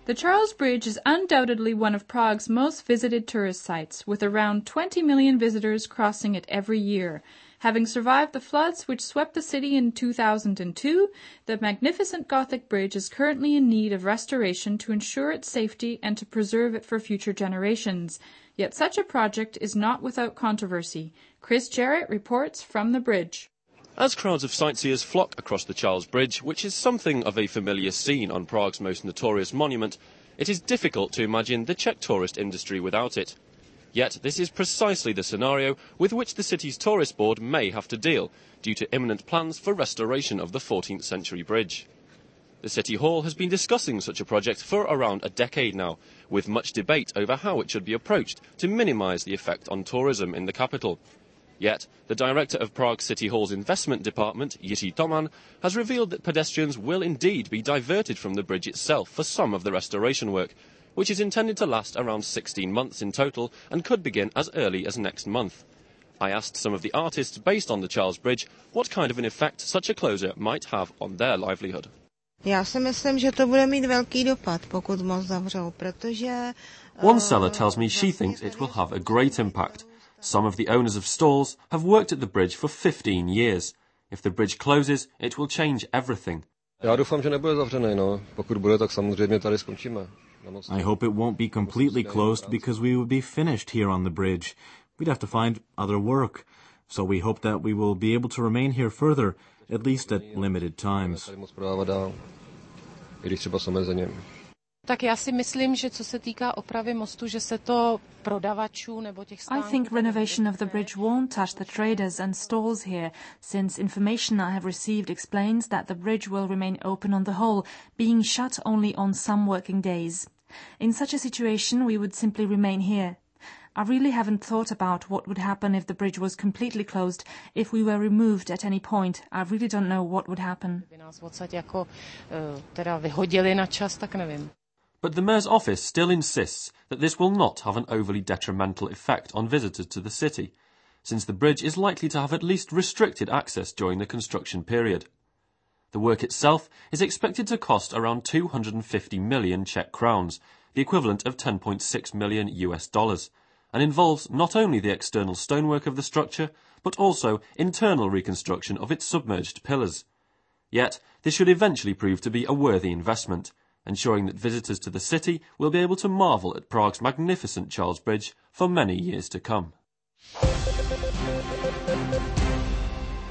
The Charles Bridge is undoubtedly one of Prague's most visited tourist sites, with around 20 million visitors crossing it every year. Having survived the floods which swept the city in 2002, the magnificent Gothic bridge is currently in need of restoration to ensure its safety and to preserve it for future generations. Yet such a project is not without controversy. Chris Jarrett reports from the bridge. As crowds of sightseers flock across the Charles Bridge, which is something of a familiar scene on Prague's most notorious monument, it is difficult to imagine the Czech tourist industry without it. Yet this is precisely the scenario with which the city's tourist board may have to deal, due to imminent plans for restoration of the 14th century bridge. The City Hall has been discussing such a project for around a decade now, with much debate over how it should be approached to minimise the effect on tourism in the capital. Yet, the director of Prague City Hall's investment department, Jiří Toman, has revealed that pedestrians will indeed be diverted from the bridge itself for some of the restoration work, which is intended to last around 16 months in total and could begin as early as next month. I asked some of the artists based on the Charles Bridge what kind of an effect such a closure might have on their livelihood. Já si myslím, že to bude mít velký dopad, pokud most zavřou, protože... One seller tells me she thinks it will have a great impact. Some of the owners of stalls have worked at the bridge for 15 years. If the bridge closes, it will change everything. Já doufám, že nebude zavřený, no. Pokud bude, tak samozřejmě tady skončíme. I hope it won't be completely closed because we would be finished here on the bridge. We'd have to find other work. So we hope that we will be able to remain here further, at least at limited times. Tak já si myslím, že co se týká opravy mostu, že se to prodavačů nebo těch stánků... I think renovation of the bridge won't touch the traders and stalls here, since information I have received explains that the bridge will remain open on the whole, being shut only on some working days. In such a situation, we would simply remain here. I really haven't thought about what would happen if the bridge was completely closed. If we were removed at any point, I really don't know what would happen. But the mayor's office still insists that this will not have an overly detrimental effect on visitors to the city, since the bridge is likely to have at least restricted access during the construction period. The work itself is expected to cost around 250 million Czech crowns, the equivalent of 10.6 million US, and involves not only the external stonework of the structure, but also internal reconstruction of its submerged pillars. Yet, this should eventually prove to be a worthy investment, ensuring that visitors to the city will be able to marvel at Prague's magnificent Charles Bridge for many years to come.